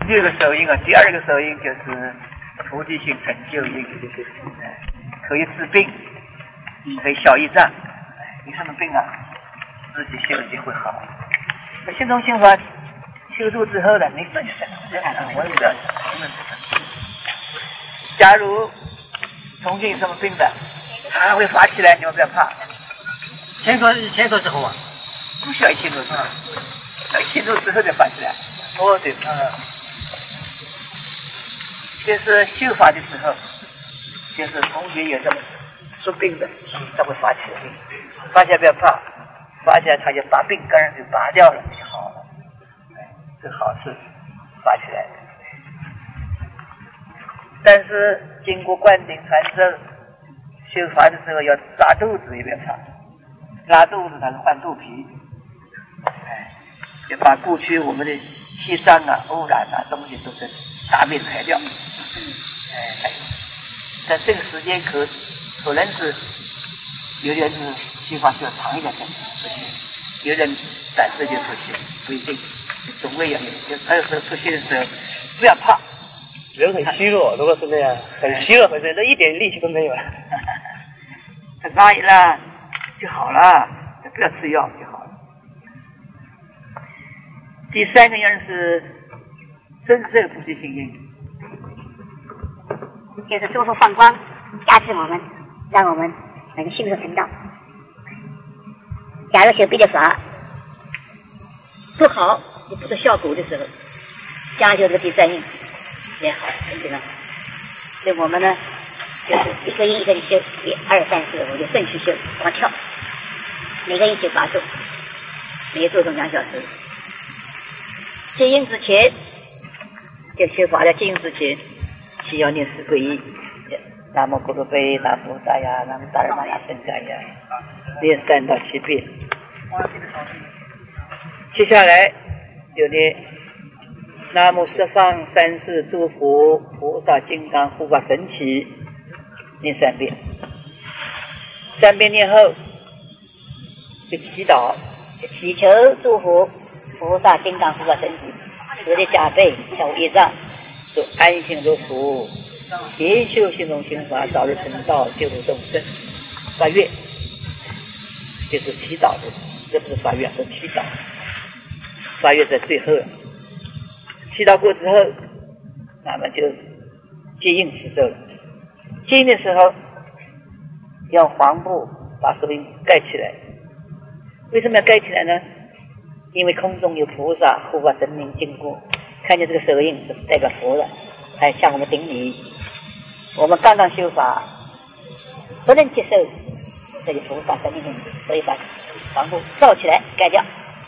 第二个手印啊，第二个手印就是菩提心成就印，可以治病，可以消业障。有什么病啊，自己修就会好。那心中心法修筑之后呢，你自己我有的。假如重庆有什么病的，它会发起来，你们不要怕。 先说之后啊， 不需要一千多次，要一千多之后再发起来。哦，对，就是修法的时候，就是同学有这么说病的，他会发起来，发起来不要怕，发起来他就把病根就拔掉了，就好了。这好事，发起来的。但是经过灌顶传授，修法的时候要拉肚子也别怕，拉肚子它是换肚皮，就把过去我们的气脏啊、污染啊东西都是大面排掉。在这个时间可能是有人是修法需要长一点的不行，有人暂时就出现，不一定，总会有，就还有时候出现的时候不要怕。 人很虚弱，如果是那样，很虚弱，那一点力气都没有了。 他拉一拉就好了，不要吃药就好了。第三个人是真正菩提心印， 就是诸佛放光加持我们，让我们能迅速成道。假如修别的法不好，你不出效果的时候，加修这个第三印也好，很简单。所以我们呢，就是一个印一个印修，1、2、3、4、5就顺序修，往跳，每个印修8咒，每个咒中2小时。接印之前，就修法的接印之前，需要念4皈依，南无咕噜贝，南无大呀，南无达尔玛呀，圣伽呀，念3到7遍。接下来就念南无十方三世诸佛菩萨金刚护法神奇，念3遍。3遍念后就祈祷，祈求诸佛菩萨金刚护法神奇，我的加倍消业障，都安心如福，研修心中心法，早日成道，救度众生。发愿就是祈祷的，这不是发愿，是祈祷。发愿在最后，祈祷过之后，那么就接印持咒了。接印的时候用黄布把手印盖起来。为什么要盖起来呢？因为空中有菩萨护法神明经过，看见这个手印是代表佛了，还向我们顶礼。我们刚刚修法不能接受这些菩萨神明，所以把黄布罩起来盖掉。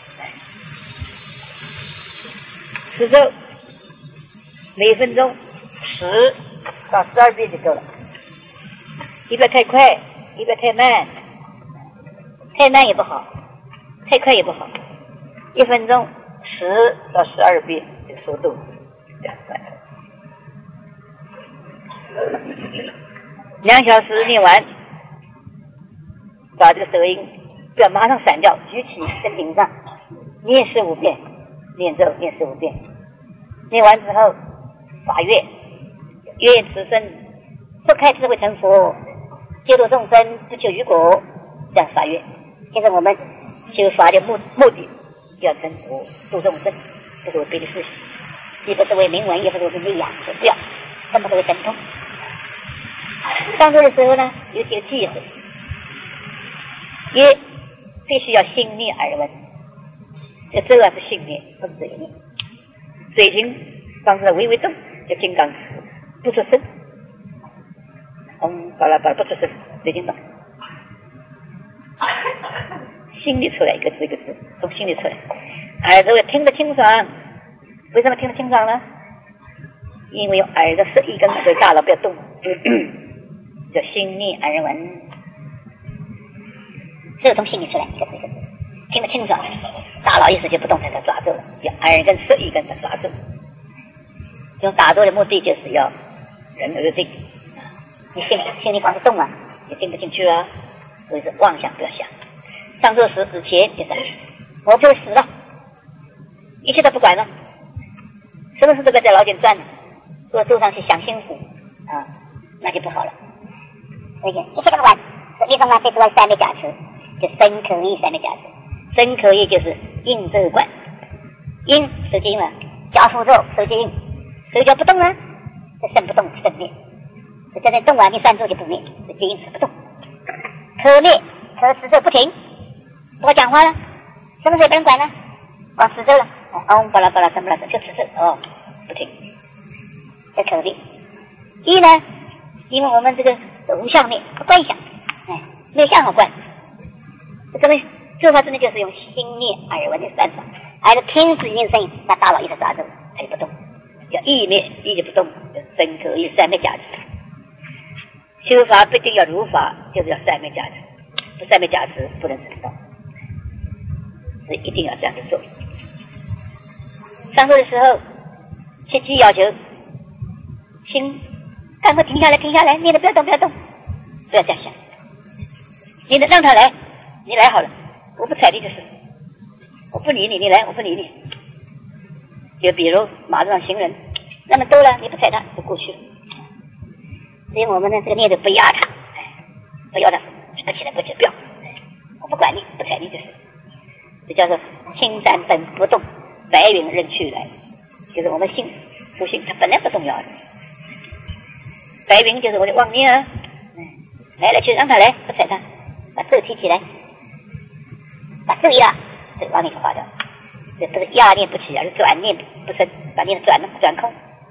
持咒每分钟10到12遍就够了，一边太快，一边太慢，太慢也不好，太快也不好。1分钟10到12遍这个速度，这样算。2小时念完，把这个手印不要马上散掉，举起在顶上，念15遍，念咒念15遍。念完之后发愿，愿此生速开智慧成佛，救度众生不求于果，这样发愿。现在我们修法的目的要成佛度众生，这是我别的事情，也不是为名闻，也不是为利养，不要，这么是为神通。上座的时候呢，有几个忌讳，也必须要心念耳闻，这咒啊是心念，不是嘴念。嘴型放出来微微动，叫金刚持，不出声。巴拉巴拉不出声，嘴型动。心里出来一个字一个字，从心里出来。耳朵听得清爽，为什么听得清爽呢？因为用耳朵11根对大脑不要动，叫心念耳闻，这从心里出来一个字一个字，听得清爽，大脑意识就不动在这抓住了，叫耳根11根在抓住。用打坐的目的就是要人而定，你心里光是动啊，你定不进去啊，所以是妄想不要想。上座时之前就是我就会死了，一切都不管了，死什么事都在劳点赚呢？如果走上去享幸福啊，那就不好了。所以一切都不管，一种呢最主要三昧加持，就身口意三昧加持。身口意就是应咒观，应手接应了，脚扶咒手接应，手脚不动呢，这身不动身灭，这在那动啊，你三咒就不灭，手接应是不动。口灭，口持咒不停，不讲话了，什么时候不能管呢？往持咒了，巴拉巴拉什么了，就持咒不停。这口灭。意呢，因为我们这个无相灭不观想，没有相好观，这个做法真的就是用心念耳闻的三法，还是听自己的声音，那大脑一直抓住，它就不动，叫意灭，意就不动，身口意三昧加持。修法不一定要如法，就是要三昧加持，不三昧加持不能成道，所以一定要这样去做。上课的时候，切记要求心赶快停下来，停下来，念的不要动，不要动，不要这样想，你的让他来，你来好了，我不睬你就是，我不理你，你来，我不理你。就比如马路上行人那么多了，你不睬他，就过去了。所以我们呢，这个念头不压他，不要他，不起来，不起来，不要，我不管你，不睬你就是。这叫做青山本不动，白云任去来，就是我们心不心，它本来不动摇的。白云就是我的妄念啊，来了就让他来，不睬他，把手提起来，把手一拉，这个妄念就化掉。这不是压念不起，而是转念不生，把念转空。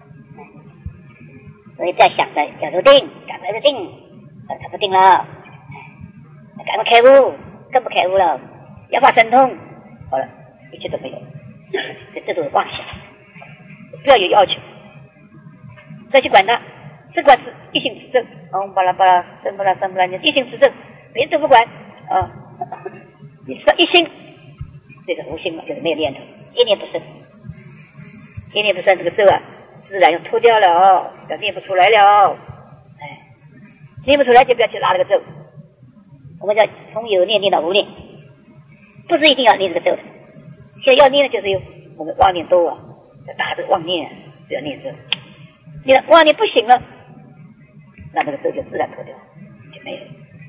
所以在想着要入定，赶快入定，他不定了，赶快开悟，更不开悟了，要发神通，好了，一切都没有，这都是妄想，不要有要求，再去管他。这管是一心持正，巴拉巴拉，生巴拉生巴拉，你一心持正，别人都不管啊。你知道一心，这个无心嘛，就是没有念头，一念不生，一念不生，这个咒啊，自然又脱掉了要念不出来了。念不出来就不要去拉这个咒。我们叫从有念念到无念，不是一定要念这个咒的。现在要念的就是有我们妄念多啊，要打这妄念，不要念咒。你的妄念不行了。那这个咒就自然脱掉，就没有。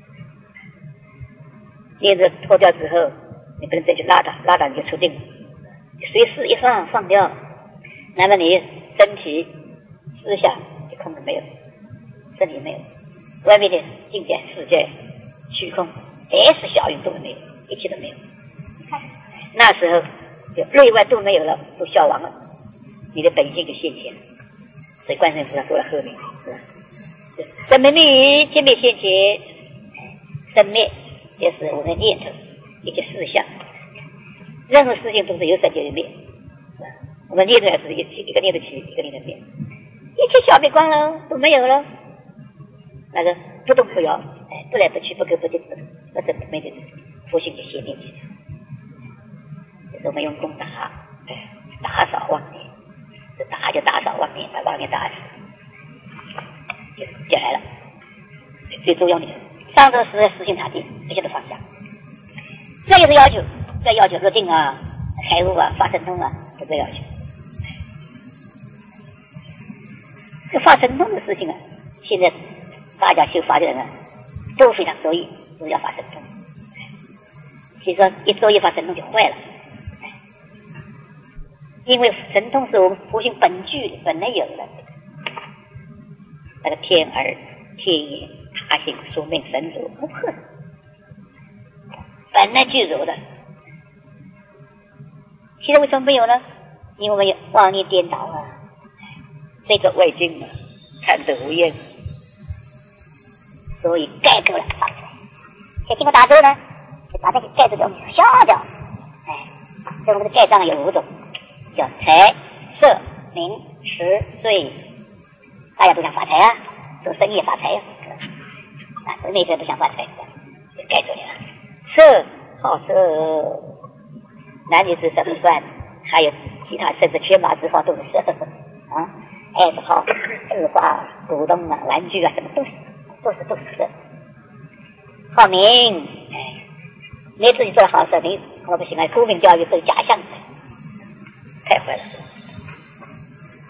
念着脱掉之后，你不能再去拉它，拉它你就出定了。随时一放掉，那么你身体、思想就空的没有，身体没有，外面的境界、世界、虚空、S 小运动都没有，一切都没有。那时候就内外都没有了，都消亡了，你的本性就现前了。所以观世音菩萨说了后面，是吧？生灭灭，见灭现前，生灭就是我们的念头，一切事项，任何事情都是有生就有灭，我们念头也是一个念头起，一个念头灭，一切消灭光了，都没有了，那个不动不摇，不来不去，不垢不净，不生不灭的佛性就现灭起来，就是我们用功打扫妄念，这打就打扫妄念，把妄念打死。就来了，最重要的上周是实行塔地，这些都放下。这就是要求，这要求入定啊、开悟啊、发神通啊，都这要求。这发神通的事情啊，现在大家修法的人啊，都非常着意，都要发神通。其实一着意发神通就坏了，因为神通是我们佛性本具的，本来有的。那个天耳、天眼、他性、宿命、神足不破，本来具足的。现在为什么没有呢？因为我们有妄念颠倒啊，这个外境啊，贪得无厌，所以盖住了发出来。所以经过打咒呢，就把这个盖住的东西消掉。所以我们的盖障有5种，叫财、色、名、食、睡。大家都想发财啊，做生意也发财啊，那些不想发财，就盖住了。色好色，男女之色不算，还有其他甚至犬马之法都是色啊，爱好字画、古董啊、玩具啊，什么都是色。好名，你自己做的好事，你我不行啊，沽名钓誉都是假象的，太坏了。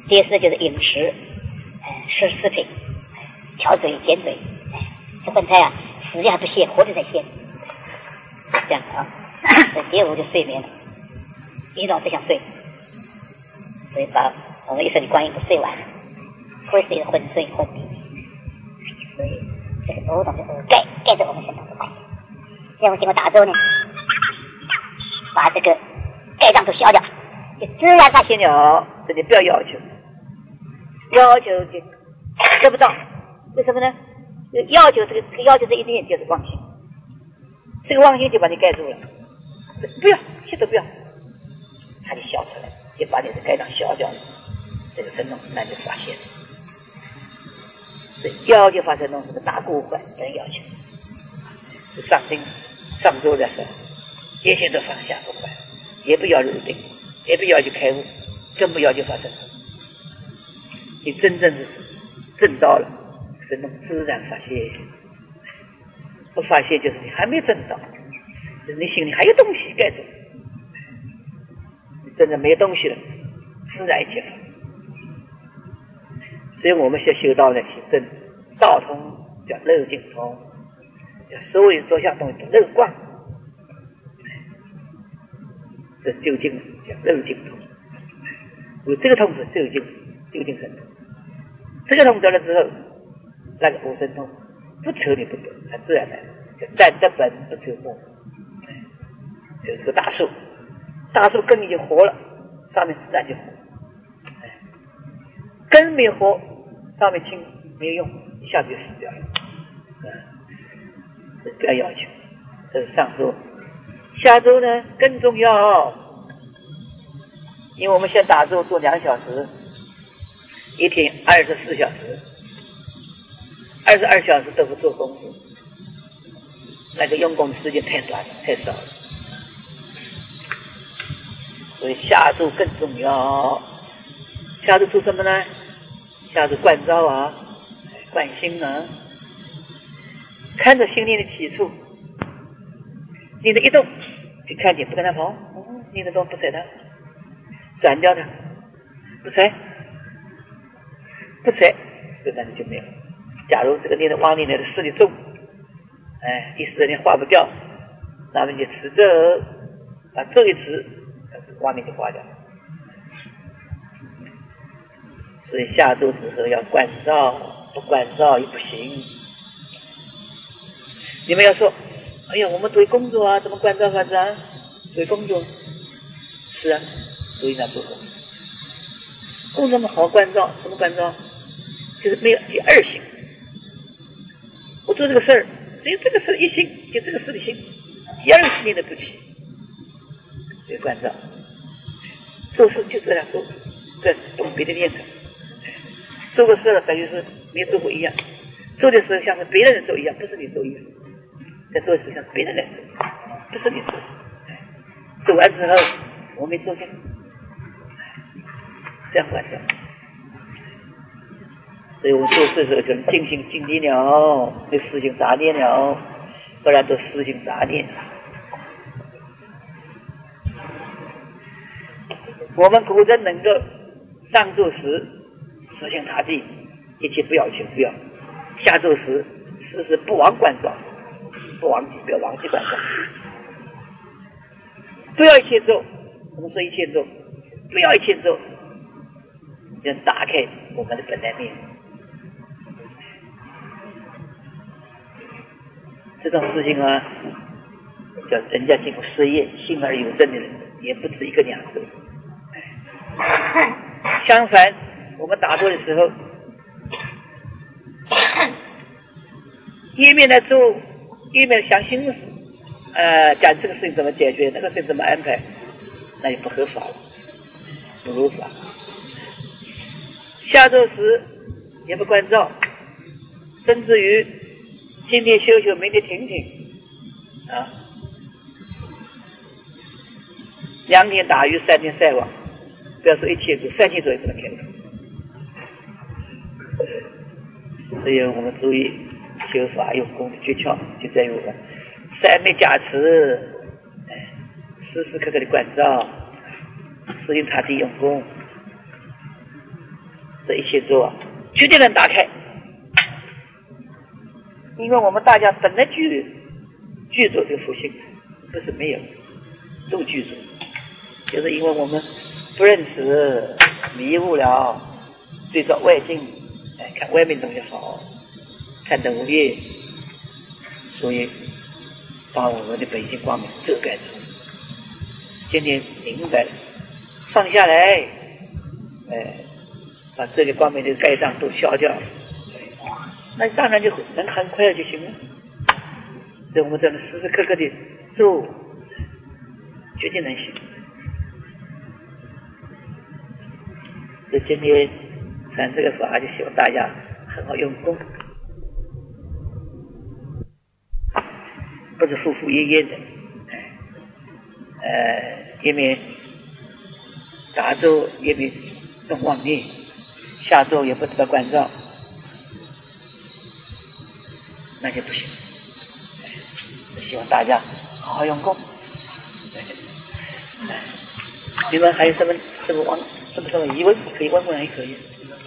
第四就是饮食，食品，挑嘴拣嘴，这饭菜啊，死的还不谢，活着才谢，这样啊。第五就睡眠了，一早只想睡，所以把我们一生的观音都睡完了，会睡得昏睡昏迷，所以这个五种就是盖着我们身上的关系。然后经过打坐呢，把这个盖障都消掉，就自然发现了。 所以你不要要求，要求就得不到，为什么呢？要求这个要求这一点就是妄心，这个妄心就把你盖住了，不要，现在不要，它就消出来，就把你的盖障消掉了，这个神通自然就发现了。所以要求发神通是个大过患，不能要求。上定上周的时候，一切都放下不管，也不要入定，也不要去开悟，更不要去发神通。你真正是证到了，神通自然发现。不发现就是你还没证到，就是你心里还有东西盖住，你真的没东西了，自然一切发。所以我们修道呢，去证道通叫漏尽通，叫所有着相东西漏光，这究竟叫漏尽通。有这个通是究竟神通，这个通得了之后，那个无神通不求你不得，它自然来，叫占得本不求末。就是个大树，大树根已经活了，上面自然就活。根没活，上面轻没有用，一下子就死掉了。不要要求，这是上周。下周呢更重要，因为我们先打坐做2小时，一天24小时，22小时都不做功夫，那个用功的时间太短了，太少了。所以下周更重要。下周做什么呢？下周观照啊，观心啊，看着心灵的起处，你的一动就看见，不跟他跑，你的动不睬他，转掉他，不睬，这感觉就没有。假如这个念的妄念的势力重，一时人化不掉，那么你就持咒，把咒一持，妄念就化掉。所以下周时候要观照，不观照也不行。你们要说，哎呀，我们作为工作啊，怎么观照法子啊？作为工作，是啊，所以那做工作。工作么好观照，怎么观照？就是没有二心。我做这个事儿，只有这个事一心，就这个事的心，第二个心念的不起，所以观照。做事就这样做，这动别的念头。做个事了，感觉是没做过一样，做的时候像是别人做一样，不是你做一样。在做的时候像是别人来做，不是你做。做完之后，我没做下，这样观照。所以我们做事的时候就尽心尽力了，没实行杂念了，不然都实行杂念。我们古人能够上座时实行他地，一切不要求，不要；下座时时时不忘观照，不忘记，不要忘记观照，不要一切做。我们说一切做，不要一切做，要打开我们的本来面。这种事情啊，叫人家经过实验，信而有证的人也不止一个两个。相反，我们打坐的时候，一面来做，一面想心思，讲这个事情怎么解决，那个事情怎么安排，那就不合法了，不如法。下坐时也不关照，甚至于今天修修，明天停停，2天打鱼3天晒网，不要说1切做，3天做也不能开悟。所以我们注意修法用功的诀窍，就在于我们3昧加持，时时刻刻的关照，实行他地用功。 这一切做绝对能打开，因为我们大家本来具足这个福性，不是没有，都具足，就是因为我们不认识，迷雾了，对照外境，看外面东西好，看得无业，所以把我们的本性光明遮盖住。今天明白了，放下来，把这个光明的盖障都消掉了，那当然就能很快就行了。所以我们在那时时刻刻的做，绝对能行。所以今天传这个法，就希望大家很好用功，不是敷敷衍衍的，一面打坐，一面动妄念，下咒也不得关照，那就不行。希望大家好好用功。你们还有什么疑问可以问问，也可以。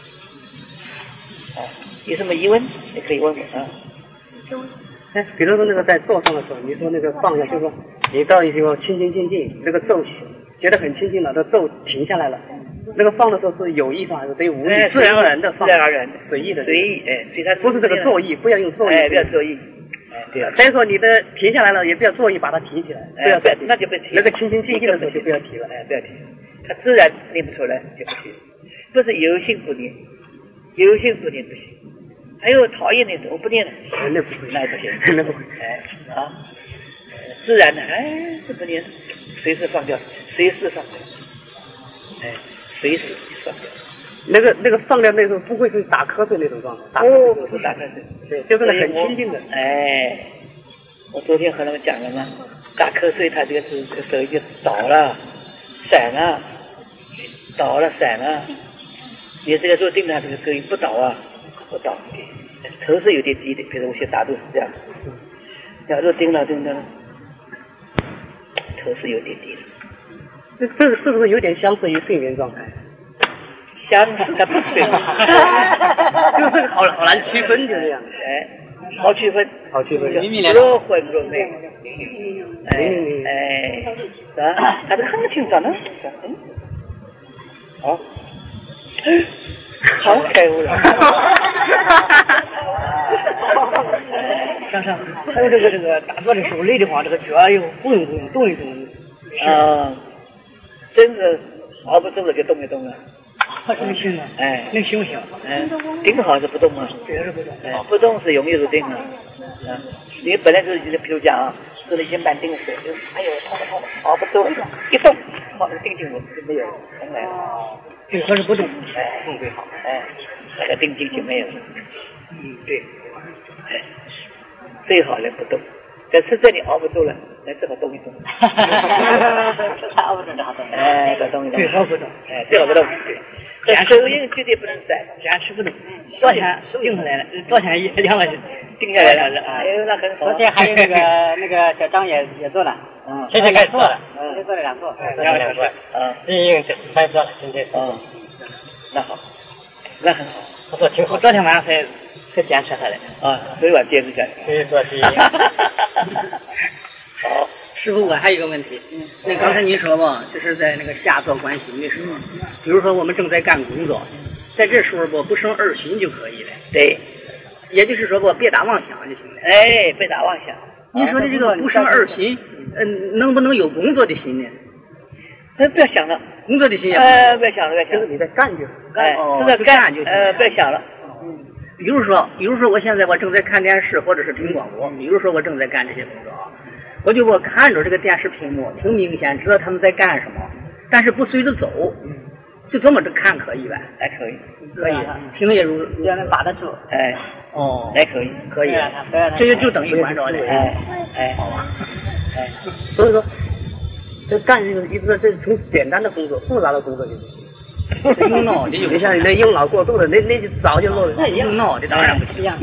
有什么疑问也可以问问啊。 比如说那个在坐上的时候，你说那个放下，就是说你到一地方清清静静，这个咒觉得很清静了，这咒停下来了。那个放的时候是有意放还是得无意？自然而然的放， 自然而然的， 随意的， 随意，所以它不是这个作意，不要用作意， 不要作意，对啊。 再说你的停下来了，也不要作意把它提起来，不要再提， 那就不提。 那个清清静静的时候就不要提了， 不要提，它自然念不出来就不提，不是有心不念，有心不念不行。还有讨厌的我不念了， 那不会， 那不行， 那不会， 自然的，这不念，随时放掉，随时放掉，随时放掉。 那个放掉那时候不会是打瞌睡那种状态， 不是打瞌睡， 对，就是很清静的。 我昨天和他们讲了嘛，打瞌睡，他这个是手就倒了、散了、倒了、散了。你这个做定了，这个手不倒啊，不倒，头是有点低的，比如我现在打都是这样。要是定了，头是有点低的。 这个是不是有点相似于睡眠状态？ 相似，它不睡。 就这个好难区分，就这样。 好区分，若昏若昧。他这很清楚呢。好开悟了。 还有这个打坐的时候累的话，这个脚又动一动，动一动。 真是熬不住了就动一动了。 那行了，那行不行？ 定好是不动吗？ 是不动。 不动是容易是定了。你本来就是比如讲啊，做了一些半定式，就痛，熬不住了，一动，好，定静我就没有，重来了。 对，还是不动，动最好。 那个定静就没有了。 对。 最好人不动，但实在你熬不住了，那只好动一动。 熬不住就好动。 再动一动。 最好不动。 最好不动。这手印绝对不能散， 坚持不动。昨天定下来了，昨天2个定下来了。那很好。 昨天还有那个小张也做了，现在开始做了，先做了2座，2座，已经开始了，现在。 那好，那很好， 不错，挺好。我昨天晚上才坚持下来。 昨晚坚持下来。 所以说是。 好。 师傅，我还有一个问题，那刚才您说嘛，就是在那个下坐观心的时候，比如说我们正在干工作，在这时候不生二心就可以了。 对， 也就是说别打妄想就行了。 别打妄想。 您说的这个不生二心，能不能有工作的心呢？ 不要想了， 工作的心也不要想了， 就是你在干就干，这个干就不要想了。 比如说我现在我正在看电视或者是听广播，比如说我正在干这些工作啊。我看着这个电视屏幕，挺明显知道他们在干什么，但是不随着走，就这么着看可以吧？ 可以， 听也如要能把得住。 可以， 这就等于关照了。好吧。所以说，这干这个一直这是从简单的工作，复杂的工作就不行。用脑的，你像那用脑过度的，那就早就落了。用脑的当然不行。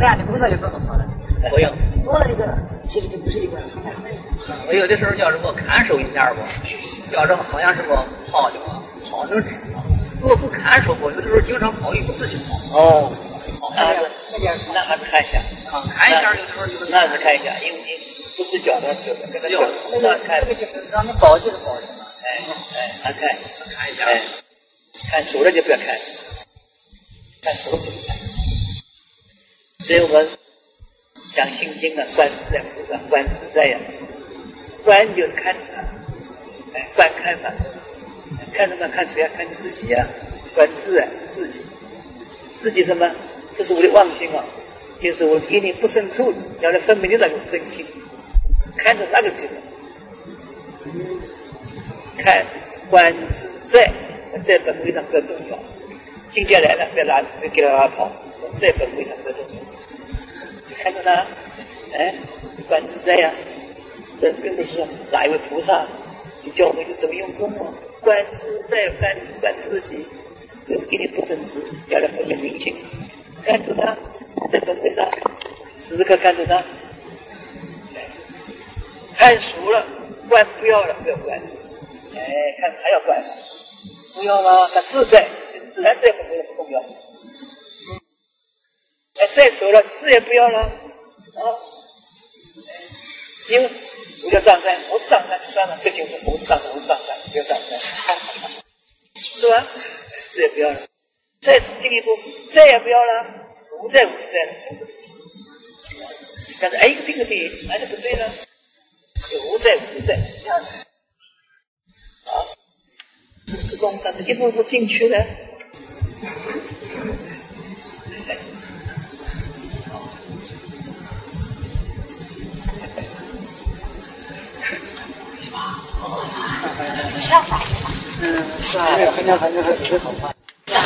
那样的工作就做不好了。 不用， 多了一个，其实就不是一个。 我有的时候叫什么看守一下吧，叫什么好像是个泡脚啊，泡能吃。如果不看守我有的时候经常跑一次就跑。哦，那还是看一下，看一下有的时候就是那是看一下，因为你不是脚的，就是跟他脚，那看这个就是让你保就是保的嘛。看一下，看熟了就不要看，看熟了不看。所以我讲心经啊，观自在菩萨，观自在呀，观就是看他，观看法，看什么？看谁呀？看自己呀，观自啊，自己什么？这是我的妄心啊，就是我一念不生处，要来分明的那种真心，看着那个地方，看观自在，在本位上比较重要。境界来了，别给他拉跑，在本位上比较重要。看着他，观自在呀，这并不是说哪一位菩萨你教我们就怎么用功啊，观自在，观自己，就一念不生知，要来分明心。看着他，在本位上，时时刻看着他，看熟了，观不要了，不要观，看还要观，不要了，他自在，自然在本位上不重要。再熟了，自也不要了，因为我叫藏山，我是藏山，算了，这就是我是藏山，不要藏山，是吧？自也不要了。再进一步，再也不要了，无在了。但是一个定个定，还是不对了，就无在，这样子。这种但是一步步进去了。 是啊，很讲还是好话。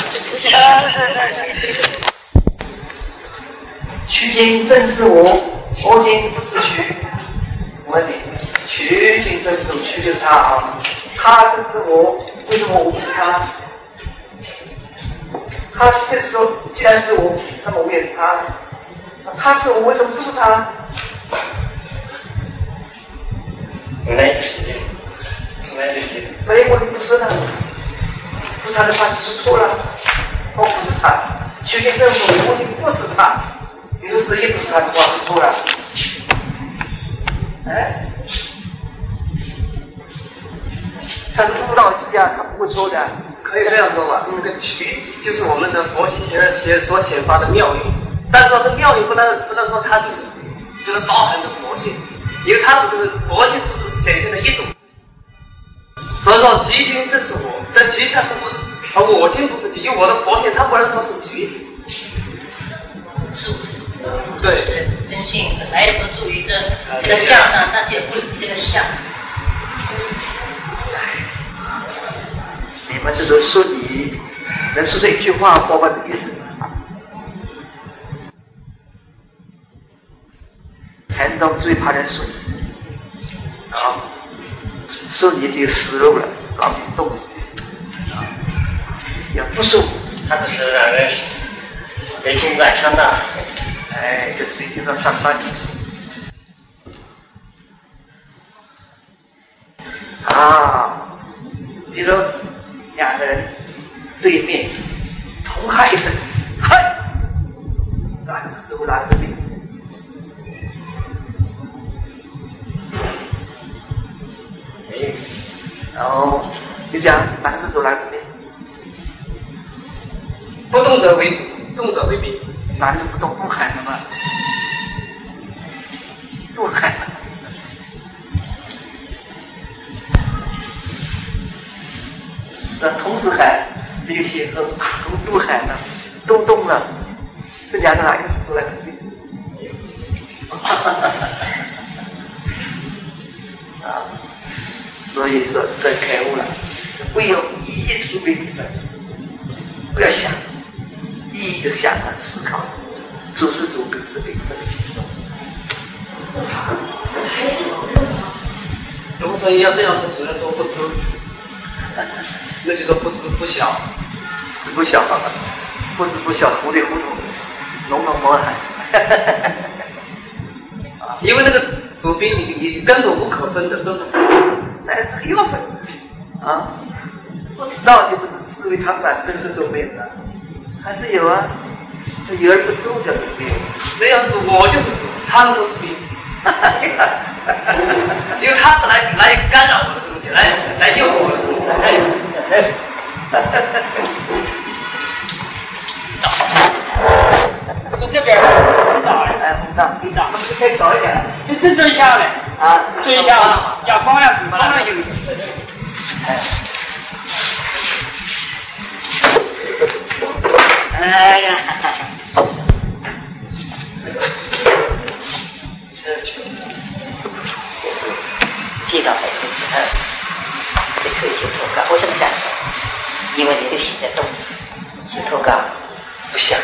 虚经正是我，佛经不是虚。我问你，虚经正是我，虚就是他啊，他正是我，为什么我不是他？他就是说，既然是我，那么我也是他。他是我，为什么不是他？ 原来就是这样，原来就是这样。 所以我不是他，不是他的话就是错了。我不是他，虚经正是我，佛经不是他。你说是也不是他的话是错了。他是悟道之家，他不会错的。 可以这样说吧，那个渠就是我们的佛性所显发的妙用，但是说这妙用不能说它就是包含着佛性，因为它只是佛性只是显现的一种。所以说局经正是我，但局它是我，而我经不是局，因为我的佛性它不能说是局。对， 真性本来也不住于这个相上，但是也不离这个相。 你们这都说你能说这一句话，包括的意思。禅宗最怕人说你，说你就死路了，搞不动，要不说， 他只是让人随心转上当。 就随经上上班就行。比如两个人对面同喊一声，嗨，那手拿着笔，然后就讲男生手拿着笔， 不动者为主，动者为宾。 男人不动不喊什么，不喊。那同时喊没有协和，都喊了，都动了，这两个哪一个是出来的？所以说这开悟了，不要一意出兵，不要想，一直想啊思考，主是主，病是病，这个轻松。 如果说要这样说，只能说不知。那就说不知不晓， 知不晓，不知不晓，糊里糊涂，浓浓茫然。 因为那个主宾你根本无可分的，根本但是要分啊！不知道就不是思维长短，真是都没有了，还是有啊。有而不助叫主宾， 没有主，我就是主，他们都是宾。因为他是来干扰我的东西，来诱惑我的东西。 从这边红道哎，红道，我们可以少一点， 你这追下来啊， 追下来，要光要比光要有。 哎呀，这就是接到本身之后，这可以写投稿。为什么这样说？因为你的心在动，写投稿不想。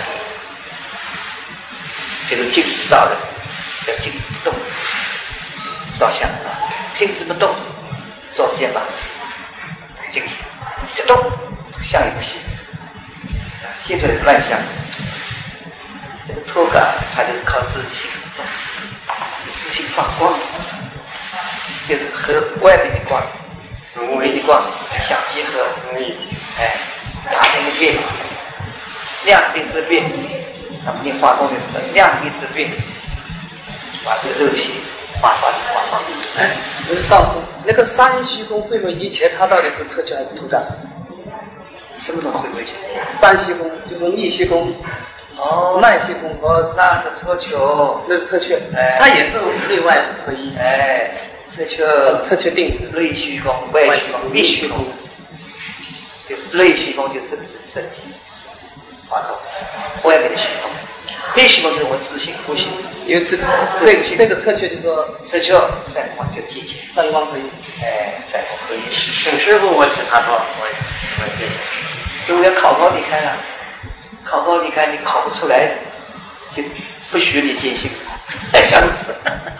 比如镜子照人，要镜子不动，照相；镜子不动，照肩膀；镜子一动，相也不行，写出来是乱相。这个投稿，它就是靠自信动，自信放光，就是和外面的光、里面的光相结合，哎，达成一个变，量变质变。他们念化工的时候，量变质变，把这个肉体化成化光。 哎，不是上次那个三虚空会不会一切，它到底是侧切还是突掌？ 什么东西会回去？ 三虚空就是逆虚空，慢虚空和那是侧球， 那是侧切， 哎， 它也是内外合一。 哎，侧球， 侧切定内虚空、外虚空、密虚空，就内虚空就是身体化成外面的虚空，内虚空就是我自性不行。 因为这个侧切就是说侧球三光就界限， 三光合一。 哎，三光合一。 沈师傅，我请他说，我谢谢。 所以我要考高离开了，考高离开你考不出来，就不许你见性，太想死。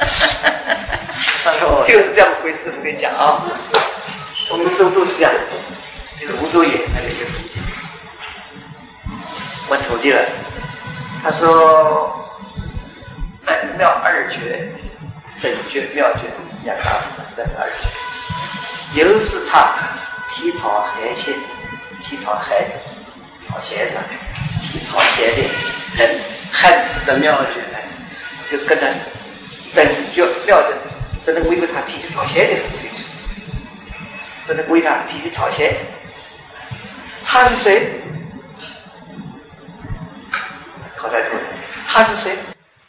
就是这样回事，我跟你讲啊，我们师傅都是这样。就是吴周野那个一个徒弟，问徒弟了，他说本妙二绝，等觉妙觉两大本二绝，又是他体草海鲜，体草孩子，草鞋子，体草鞋的人汉子的妙觉，就跟着等觉妙觉，只能为他提起草鞋就是这个意思，只能为他提起草鞋。他是谁？考在图，他是谁？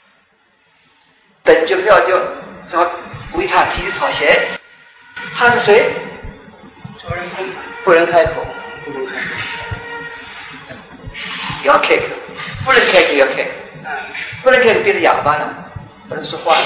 等觉妙觉，只好为他提起草鞋。他是谁？ 不能开口，不能开口。 要开口，不能开口要开口，不能开口变成哑巴了，不能说话。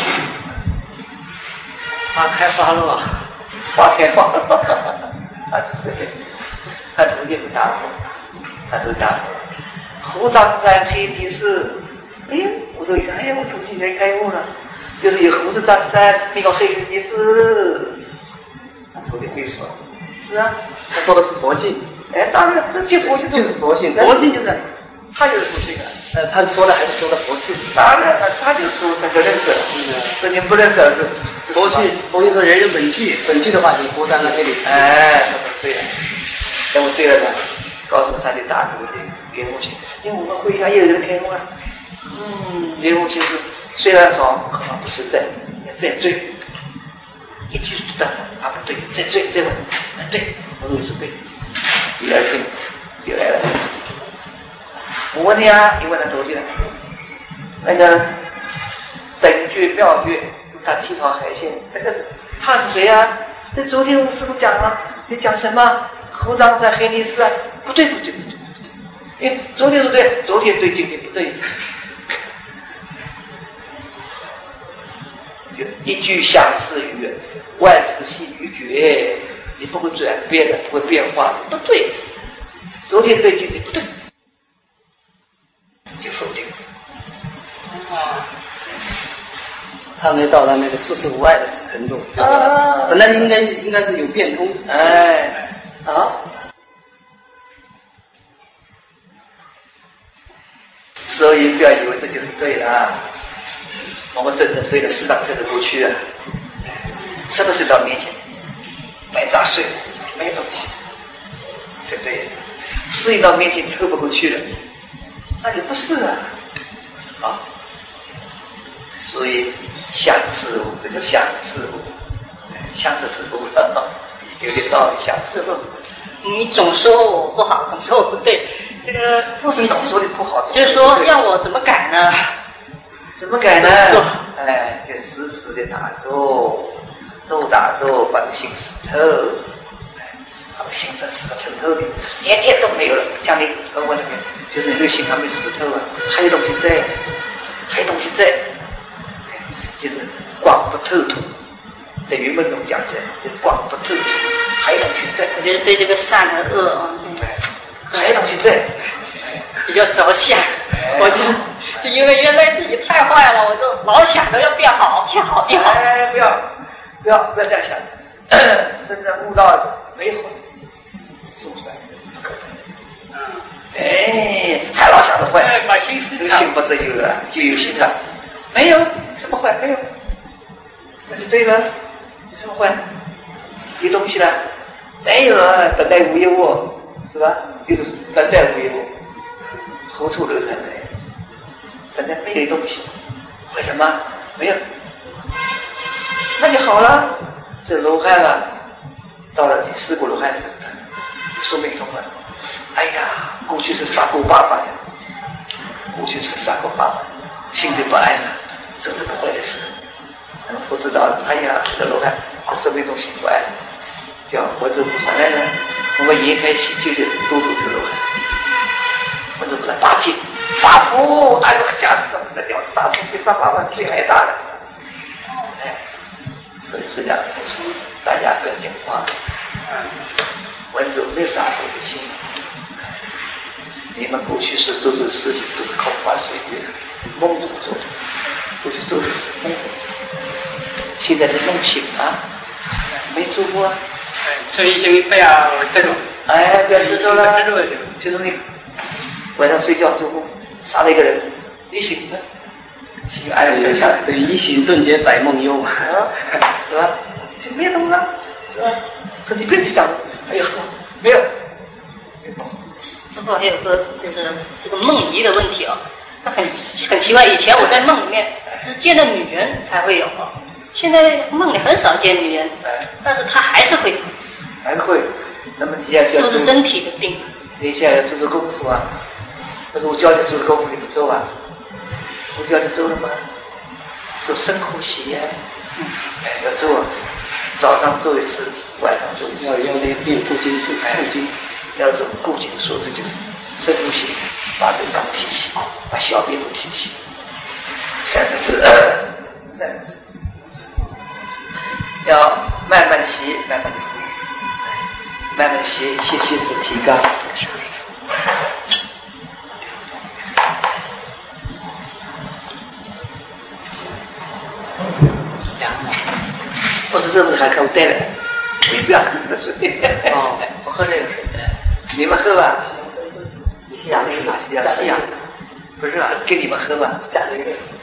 花开花落， 花开花落，他是谁？他徒弟不答复，他都答复。胡张三黑帝释，哎呀，我说一声，哎呀，我徒弟也开悟了，就是有胡子张三，没有黑帝释。他徒弟会说，是啊， 他说的是佛性。 哎，当然，这就佛性就是佛性，佛性就是他就是佛性啊。 他说的还是说的佛性。 当然了，他就说这个认识，这你不认识是佛性，佛性说人人本具，本具的话就是胡张三黑帝释。 哎，他说对了。哎，我对了呢，告诉他的大徒弟圆悟性，因为我们会下也有人开悟了。圆悟性是虽然好，可能不实在，要再追，一句知道啊不对，再追再问，对，我说是对。第二天又来了，我问你啊，你问他徒弟了，那个等觉妙觉，他体草海鲜，这个他是谁啊？那昨天我师父讲了，你讲什么？胡张三黑帝释啊？不对，因为昨天说对，昨天对，今天不对，就一句相似语，万事系于绝，你不会转变的，不会变化的，不对，昨天对，今天不对，就否定。 他没到达那个世事无碍的程度，就是本来应该是有变通。 哎。好， 所以不要以为这就是对的啊！我们真正对的适当透得过去啊！什么事到面前，没杂碎，没东西，这对的。事情到面前透不过去了，那就不是啊！啊！所以相似物，这叫相似物，相似是物的，有点道理。相似物， 你总说我不好，总说我不对，这个不是总说你不好， 就是说让我怎么改呢？ 怎么改呢？哎，就时时的打坐，都打坐，把这个心死透，把这个心真死得透透的，连点都没有了。像你跟我那边，就是你这个心还没死透啊，还有东西在，还有东西在，就是光不透土。在原文中讲起来，这光不透土，还有东西在。 我觉得对这个善和恶啊， 还有东西在， 比较着想。我就因为原来自己太坏了，我就老想着要变好，变好，变好。 哎，不要这样想，真正悟道没坏，是不坏，不可能。哎，还老想着坏， 把心思这个心不是有了，就有心了，没有什么坏，没有，那就对了，什么坏？有东西了，没有啊，本来无一物，是吧？有的是本来无一物，何处惹尘埃？本来没有东西，为什么没有？那就好了。这罗汉啊，到了第4个罗汉时代，说明通了。哎呀，过去是杀过爸爸的，过去是杀过爸爸，心就不安了，这是不坏的事。不知道，哎呀，这个罗汉，这说明一种心不安，叫文殊菩萨来了，我们延开心就是度这个罗汉。文殊菩萨八戒。杀父，哎呦，吓死了，不得了！杀父比杀爸爸罪还大了。哎，所以是这样的，大家不要讲话。文殊没杀父的心，你们过去所做的事情都是口花水月，梦中做的，过去做的是梦，现在的梦醒了，没做过啊。 所以请不要执着。 哎，不要执着了。就是你晚上睡觉做梦。杀了一个人，你醒了，醒安了下来。 对，一醒顿觉百梦幽啊， 是吧？就没动了，是吧？所以你别去想，哎呀，没有。 师父还有个就是这个梦遗的问题啊，它很奇怪。以前我在梦里面是见到女人才会有啊，现在梦里很少见女人，但是它还是会。 还是会。那么你要是不是身体的病？ 你现在要做做功夫啊。但是我教你做的功夫你不做啊？我教你做了吗？做深呼吸呀，要做，早上做一次，晚上做一次。 要练固筋术，固筋， 要做固筋术，这就是深呼吸，把这个提起，把小便都提起，30次，30次，要慢慢的吸，慢慢的呼，慢慢的吸，吸气是提肛。不是这种还可以带来，你不要喝这个水。 哦，不喝这个水。 你们喝吧。 西洋是吧？西洋。 不是吧？给你们喝吧。 加这个。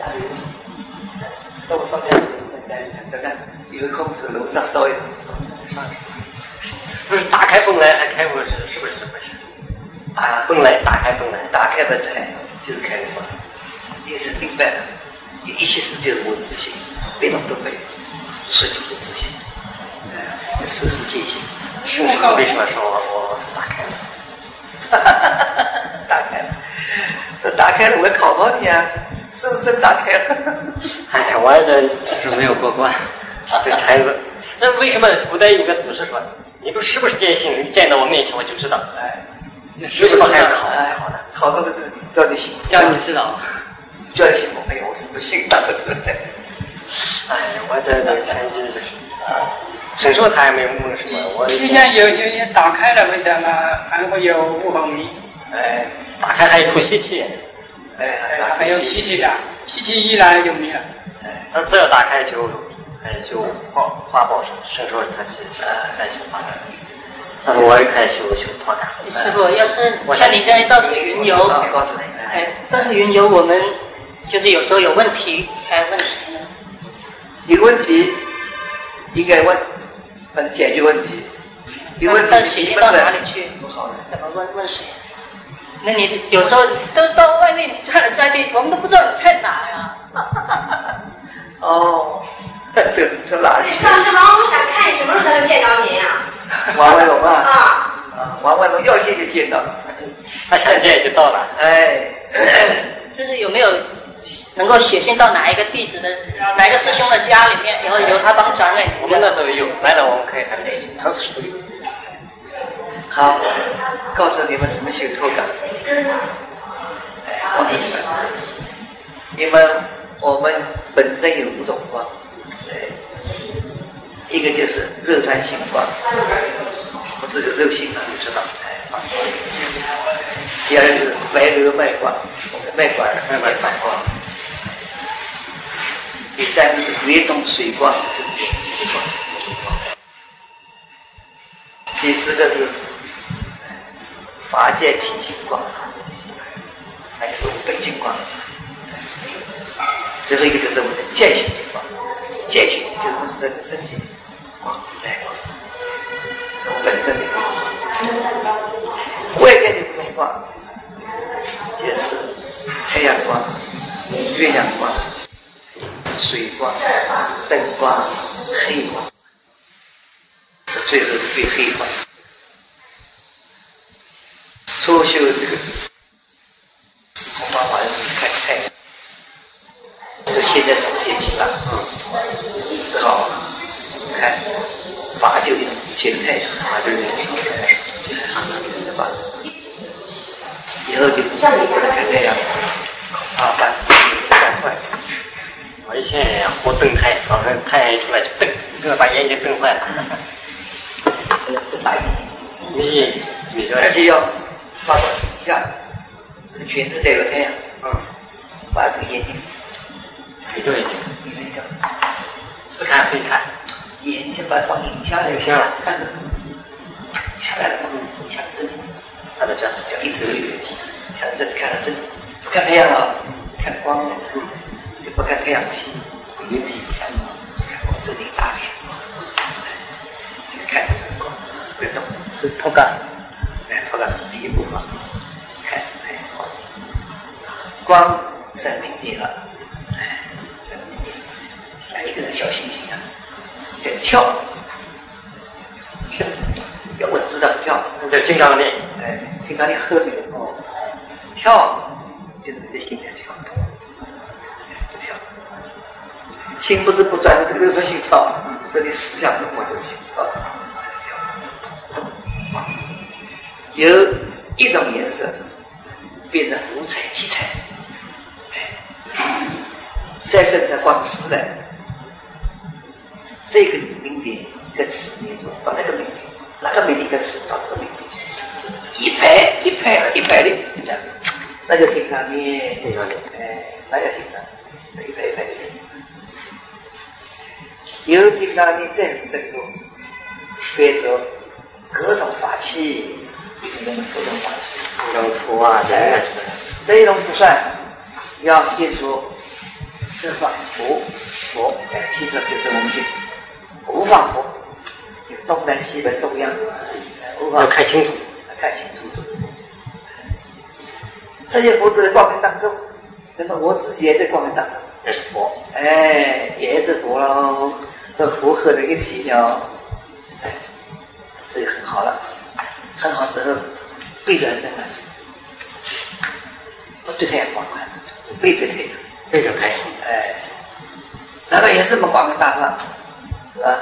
等我烧这样子再干一下。 等等，有空是楼上烧一点。 不是打开本来还开过是不是这回事？啊，本来打开本来， 打开本来就是开悟，你是明白了，你一切事就是我自性，别动都没有。所以就是自信，这时时见性。 师父为什么说我打开了？ 打开了，这打开了，我考考你啊，是不是真打开了？ 哎呀，我这是没有过关，这孩子。那为什么古代有个祖师说，你是不是见性？你站到我面前我就知道。哎，为什么还要考？ 考到个这叫你信， 叫你知道， 叫你信，哎呀，我是不信打得出来。 哎，我这个成绩就是，谁说他还没有梦什么？我就像有打开了，为什么还会有雾红迷？ 哎，打开还有出吸气， 哎， 还有吸气的，吸气一来就没了。 哎，他只要打开就开始修花宝神说他是开修花宝，但是我也开始修脱感。 师傅，要是像你这样到处云游， 告诉你， 但是云游我们就是有时候有问题该问谁呢？ 有问题应该问，反正解决问题。有问题但写信到哪里去？怎么问谁？那你有时候都到外面你转来转去，我们都不知道你在哪呀。 哦，这哪里去？ 上次王龙想看你什么时候才能见到您啊？ 王文龙啊，王文龙要见就见到， 他想见就到了。 哎， 就是有没有能够写信到哪一个地址的哪一个师兄的家里面，然后由他帮转给我们那都有，来了我们可以看联系，他是有。 好，告诉你们怎么修脱感。因为我们本身有5种光，一个就是肉团性光，我自己肉性啊，你知道，第二个就是白热脉光，脉管反光，第三个是跃动水光，就是眼睛的光，第四个是法界体性光，那就是5倍净光。最后一个就是我们的见性净光，见性就是我们这个身体光，这是我本身的光。外界的5种光，就是太阳光、月亮光、水光、灯光、黑光，最后的对黑光。初修这个红光法是看太阳。现在从天气了，只好看法就用见太阳，法就用就是上升的吧。以后就不能看太阳，恐怕把坏。 我以前也活灯台，早上太阳一出来就瞪，这个把眼睛瞪坏了。 这大眼睛， 而且要把底下这个拳头代表太阳，把这个眼睛。 对对对， 你讲， 只看非看， 眼睛把光影下来，看着下来了，下来这里， 看到这， 一直下来这里，看到这里，不看太阳了，看光了，就不看太阳体，云体看光这里大片，就是看这什么光，不动，这是脱感，脱感第一步嘛，看这太阳光生命力了。像一个小星星啊，在跳，要稳住它不跳， 那叫金刚力。 金刚力后面跳就是你的心在跳，不跳，心不是不转的，这个流动性跳，是你思想中我就是心跳，有一种颜色变成5彩、7彩，再生成光丝来。这个明点跟10点钟到那个明点，那个明点跟10到这个明点，是一排的，那就经常念，那叫经常，一排的经常。有经常念再深入，变成各种法器，各种法器， 要出啊， 这一种不算，要先说是法佛，其实就是我们去。无方佛，就东南西北中央， 要看清楚， 这些佛都在光明当中，那么我自己也在光明当中， 也是佛， 也是佛喽，和佛合在一体了，这就很好了，很好之后背转身了，不对太阳光环，背对太阳， 背着太阳， 那么也是么光明大法。是吧？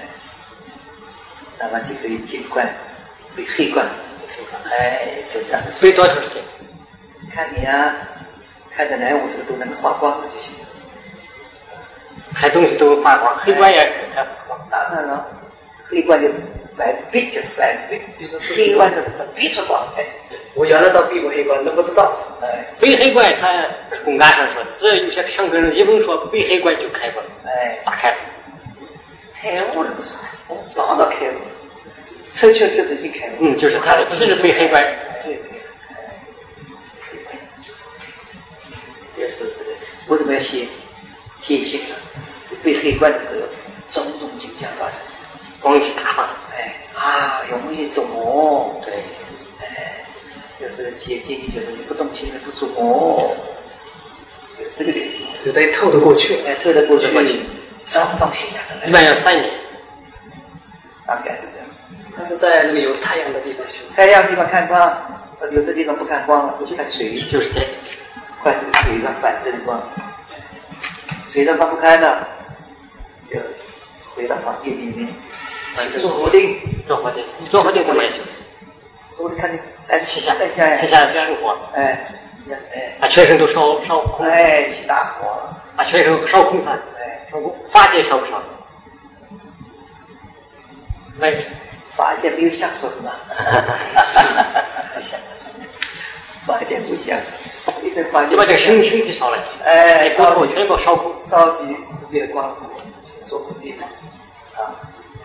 那么就可以净观，被黑观，就这样子。 背多长时间？ 看你啊，看得来我这个都能发光了就行了。 看东西都发光，黑观也可以发光。 当然了，黑观就反背，就反背，黑观就是背出光。我原来倒背过黑观，都不知道。 背黑观，他公案上说，只有些上根人一问说背黑观就开光，打开了。 开悟了不是？我老早开悟，抽球就是已经开悟。 就是他的自是背黑观。 个接近就是你不动心的不出哦，就是这个原因， 就得透得过去， 透得过去，种现象的， 基本上3年， 大概是这样。 但是在那个有太阳的地方修， 太阳地方看光，有些地方不看光了，就去看水， 就是这， 看这个水上反射的光，水上放不开了，就回到房间里面，做活定， 做活定怎么修？ 我看你气下生火，全身都烧空， 起大火， 把全身烧空它，烧空，发界烧不烧？ 发界没有相说是吧？发界不像， 就把这个身体烧了，烧后全部烧空， 烧起就变光做活定啊，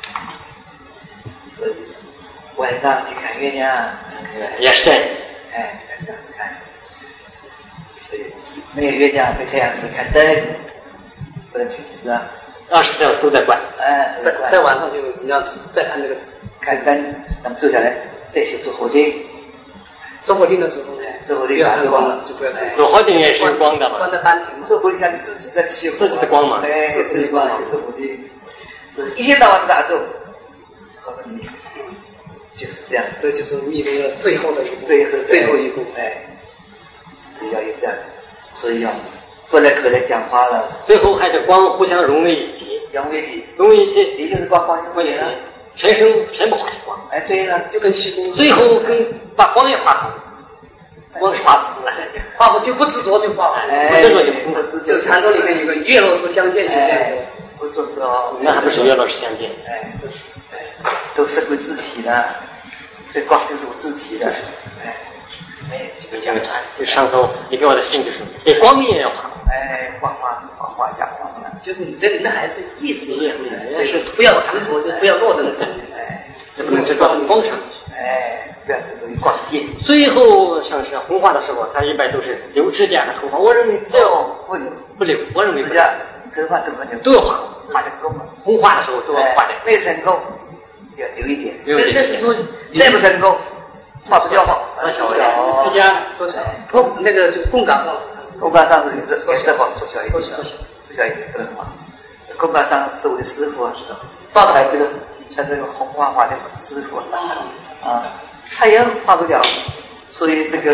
所以晚上去看月亮也是这样， 这样子看，所以没有月亮没太阳是看灯，不能停止啊 ，24小时都在关， 在晚上就你要再看这个看灯，那么坐下来再去做活定。 做活定的时候呢， 做活定打光了， 就不要看。 做活定也是有光的嘛， 关在单屏。 做活定像你自己在起自己的光嘛， 自己的光去做活定，所以一天到晚都打坐。告诉你，就是这样， 这就是无意中的最后的一步， 最后一步，所以要有这样子，所以要不能可能讲话了。 最后还是光互相融为一体，融为一体， 也就是光也了。 全身全部化成光， 对了， 就跟虚空， 最后把光也化好，光是化不了， 化不就不执着就化好， 不执着就不执着。 就禅宗里面有个月落时相见， 不做事哦， 那还不是月落时相见， 都是归自体的，这光就是我自体的， 没讲就上头你给我的信就是，光明也要化， 画下， 就是那还是意思，就是不要执着，就不要落在那上面， 也不能执着光上， 不要执着于光界。 最后上是红化的时候，他一般都是留指甲和头发，我认为只要不留，我认为指甲、头发都不留， 都要画， 成功了。 红化的时候都要画的， 没有成功就留一点， 但是说再不成功，画不掉， 缩小， 指甲缩小，那个就供岗上是也是好缩小一点，不能画。供岗上是我的师傅啊，发出来这个穿这个红花的师傅啊，他也画不了，所以这个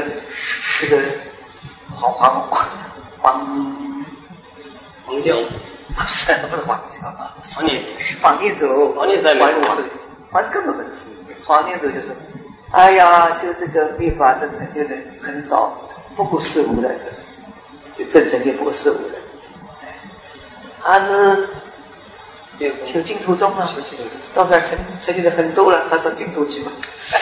黄调不是黄调啊， 黄念祖根本不是黄念祖就是，哎呀，修这个密法真成就的很少，不过事无的，就真成就不过事无的。他是修净土宗了，到这成就的很多了，他到净土去嘛。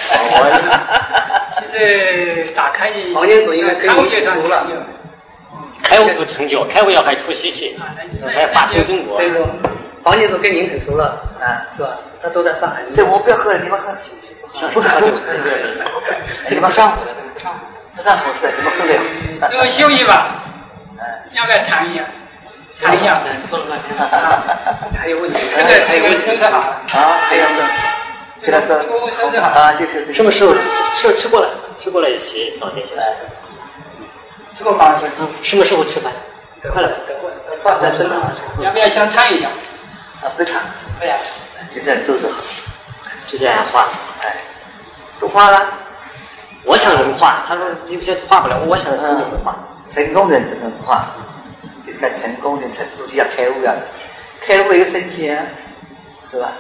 现在打开黄念祖应该跟你越熟了， 开悟不成就，开悟要还出习气，还发通中国。 黄念祖跟您很熟了是吧？他都在上海。 所以我不要喝了，你们喝。 不喝酒， 这个不上火是，你们喝了。 就休息吧，要不要谈一下？谈一下。 说了半天还有问题？ 这个身体好了。 还要说，跟他说就是什么时候吃过了一起早点休息。 吃过饭什么时候吃饭？快了， 饭在这呢。 要不要先谈一下？ 不谈。 对呀。 就这样做就好。 直接画， 都画了。 我想能画，他说有些画不了，我想能画。 成功人只能画，就看成功的程度，就像开悟一样，开悟有深浅啊，是吧？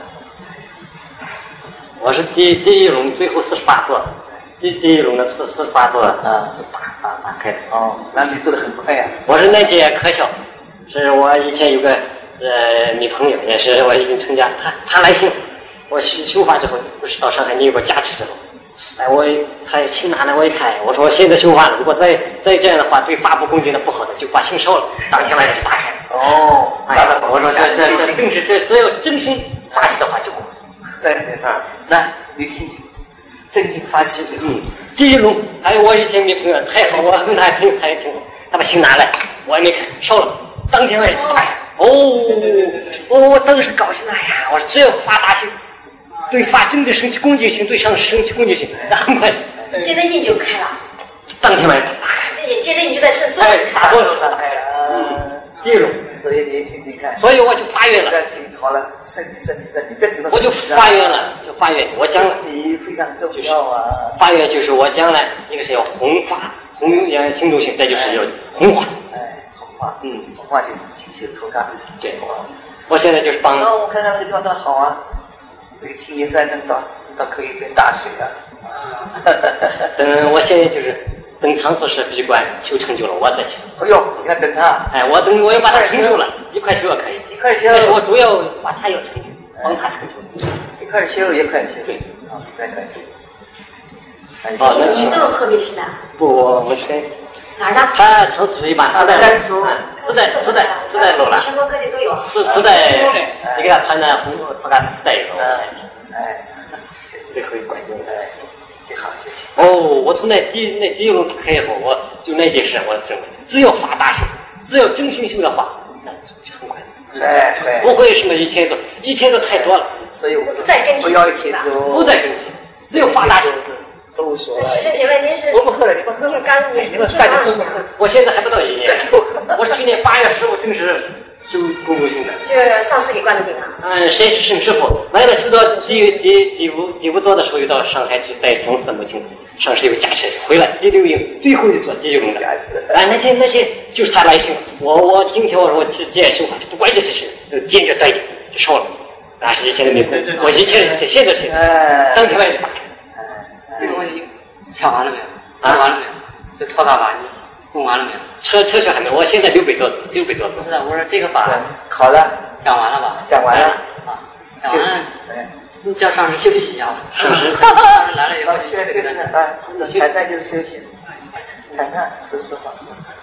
我是第一轮最后48座，第一轮的48座就打开的。 那你做的很快呀。 我是那届科校，是我以前有个女朋友，也是我已经成家，她来信。我修法之后，不是到上海你有个加持之后，他信拿来我一看，我说现在修法了，如果再这样的话，对法不恭敬的不好的，就把信烧了。当天晚上就打开了。我说这正是这只要真心发起的话就够。 那你听听，真心发起。 第一轮还有我一天女朋友太好，我跟他也挺好，他把信拿来，我也没看，烧了。当天晚上就打开。我当时高兴了呀！我说只要发大心。对法真的升起恭敬心，对上升起恭敬心，那很快。 现在印就开了。 当天晚上打开， 眼接着你就在这做， 打坐打开了，第一种。 所以你听听看， 所以我就发愿了， 顶好了，身体，更主动。 我就发愿了，我将来你非常重要啊！ 发愿就是我将来一个是要弘法，弘行动性，再就是要弘化。 弘化，弘化就是进修投干。 对，我现在就是帮。 我看看那个地方多好啊！这个青岩山能到可以跟大水啊。 我现在就是等场所是闭关修成就了，我再去。 哎呦，你看等他。 我要把它成就了，一块修也可以。 一块修。 但是我主要把它要成就，帮他成就。 一块修，一块修。对，一块修。 你都是河北市的？ 不，我是哪儿的？ 他长此一般，四代路了。 全国各地都有。 四代，你给他传的红土干4代有。 这是最后一关键。最好就行。 我从那第一路打开以后，我就那件事，我只要发大心，只要真心修的话，那就很快。 对， 不会什么1000个太多了。 所以我不再跟进， 不要1000多， 不再跟进，只有发大心。 都说了。 师姐问您是？ 我们喝了，你们喝了。你们大家喝不喝？ 我现在还不到1年，我是去年8月15正式修公主性的。 就是上师给灌的饼啊。 谁是沈师傅？来了修到第五座的时候，又到上海去带长子的母亲。上师有加持，回来第6营最后一座第9营的。那天就是他来信了。我今天我说我去接修法，不管这些事，就坚决断定就烧了。那是以前的没空，我以前现在是当天晚上就打开。 这个问题讲完了没有？讲完了没有？这托大法你弄完了没有？ 车学还没有，我现在600多。 不是的，我说这个法好了， 讲完了吧？ 讲完了啊，讲完了。你叫上师休息一下吧。 上师来了以后， 谈谈就是休息，谈谈说实话。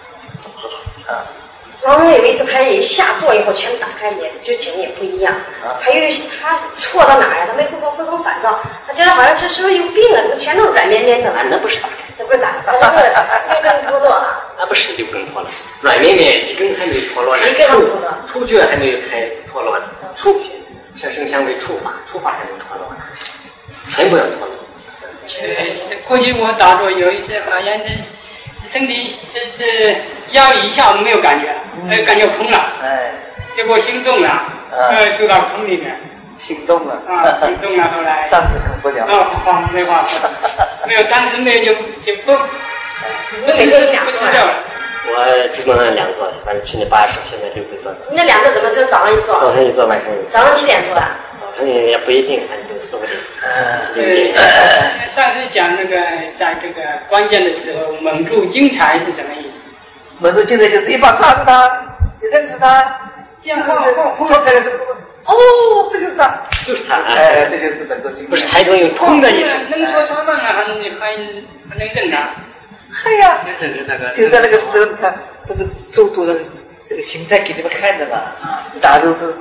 王龙有一次，他一下坐以后全打开脸，就景也不一样。还有他错到哪呀？他没会很烦躁，他觉得好像这是不是有病了？怎么全都软绵绵的？ 那不是打开， 那不是打开，他是6根脱落啊。 那不是6根脱落，软绵绵1根还没脱落呢。 1根脱落， 触觉还没有开脱落呢。触觉，色声香味触法还没脱落呢，全部要脱落。 过去我打坐有一次发现这身体这腰一下没有感觉，感觉空了，结果心动了，走到空里面， 心动了， 心动了，后来上次空不了， 没话说，没有，当时没有就不睡觉了。 我基本上2座，反正去年8月10，现在6座。 你那2个怎么就早上一坐？ 早上一坐，晚上一坐。 早上几点坐啊？ 也不一定，反正都4、5点。 上次讲那个，在这个关键的时候，蒙住精彩是什么意思？ 蒙住精彩就是一把抓住他，就认识他，就是脱开了之后，这就是他， 就是他， 这就是蒙住精彩。 不是台中有通的意思， 能说他们还能认他。 哎呀， 就在那个时候，你看，不是做多的这个形态给你们看的嘛？大家都是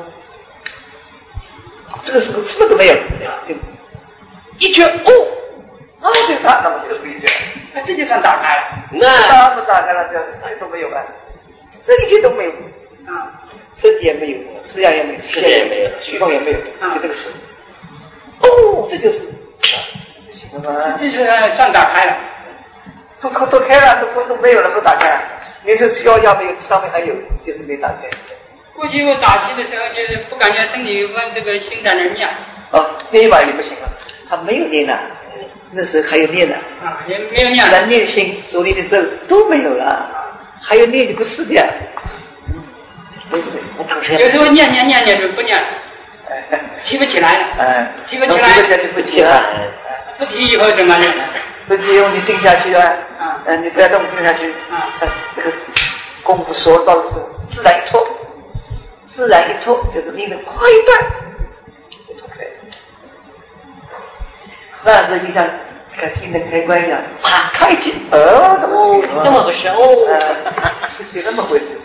这个时候什么都没有，就一拳就是他，那么就是一拳， 那这就算打开了。 那打开了，这都没有了，这一切都没有啊，身体也没有，思想也没有，世界也没有，虚空也没有，就这个事。这就是，行了吗？ 这就是算打开了。 都开了，都没有了，都打开了。你这腰没有，上面还有，就是没打开。 过去我打气的时候，就是不感觉身体有这个心在那儿念。 念一把也不行了，他没有念了，那时候还有念呢。 也没有念。 能念心，手里的咒都没有了，还有念就不是的，不是的。 有时候念就不念了，提不起来了。提不起来就不提了。 不提以后怎么念？ 不提以后你定下去啊。你不要动，定下去。这个功夫说到的时候，自然一脱，就是你的快一半就脱开了。那时候就像看天灯开关一样，啪开去， 这么回事就这么回事。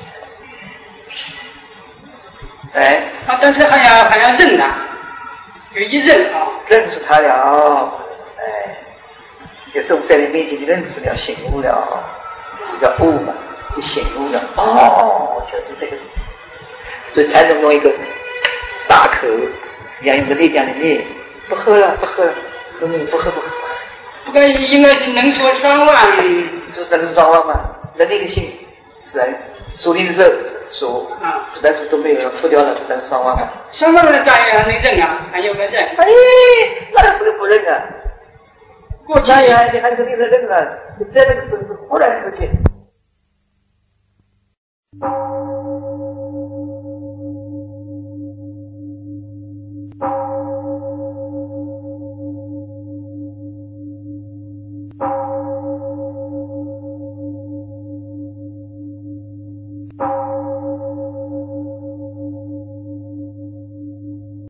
但是还要认他，就一认认识他了，就这种在你面前你认识了，醒悟了，就叫悟嘛，就醒悟了。就是这个。所以才能用一个大口，要用个力量的念，不喝了，喝你不喝。 不所以应该是能说双忘。 就是能说双忘嘛，人的一个性自然属灵的这属啊，但是都没有脱掉了，能双忘嘛。 双忘的咋样能认啊？还有没有认？ 哎，那是个不认啊。 过去那你还肯定是认啊，在那个时候忽然出去。